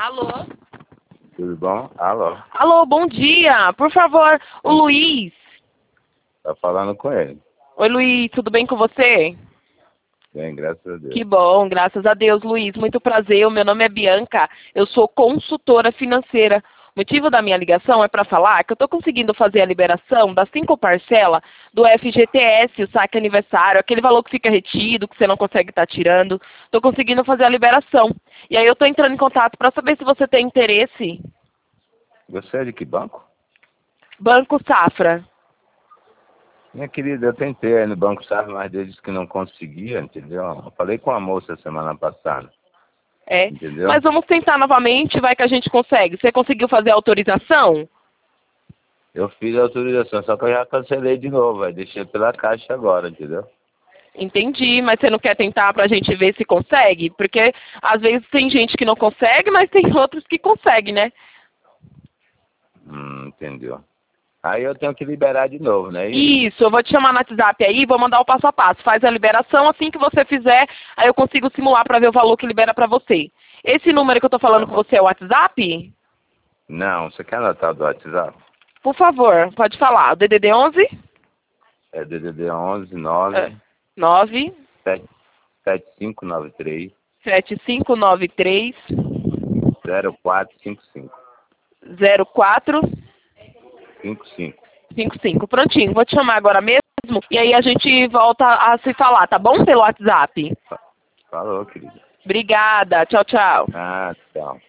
Alô? Tudo bom? Alô? Alô, bom dia. Por favor, o Luiz. Tá falando com ele. Oi, Luiz, tudo bem com você? Bem, graças a Deus. Que bom, graças a Deus, Luiz. Muito prazer. O meu nome é Bianca. Eu sou consultora financeira. O motivo da minha ligação é para falar que eu estou conseguindo fazer a liberação das 5 parcelas do FGTS, o saque aniversário, aquele valor que fica retido, que você não consegue estar tirando. Estou conseguindo fazer a liberação. E aí eu estou entrando em contato para saber se você tem interesse. Você é de que banco? Banco Safra. Minha querida, eu tentei aí no Banco Safra, mas eles que não conseguia, entendeu? Eu falei com a moça semana passada. É. Entendeu? Mas vamos tentar novamente, vai que a gente consegue. Você conseguiu fazer a autorização? Eu fiz a autorização, só que eu já cancelei de novo, aí deixei pela caixa agora, entendeu? Entendi, mas você não quer tentar pra gente ver se consegue? Porque às vezes tem gente que não consegue, mas tem outros que conseguem, né? Entendeu. Aí eu tenho que liberar de novo, né? Isso, eu vou te chamar no WhatsApp aí, vou mandar o passo a passo. Faz a liberação, assim que você fizer, aí eu consigo simular pra ver o valor que libera pra você. Esse número que eu tô falando com você é o WhatsApp? Não, você quer anotar do WhatsApp? Por favor, pode falar. O DDD 11? É DDD 11 9 9 7593 7593 0455. 04 55. 55. Prontinho, vou te chamar agora mesmo e aí a gente volta a se falar, tá bom? Pelo WhatsApp. Falou, querida. Obrigada. Tchau, tchau. Ah, tchau.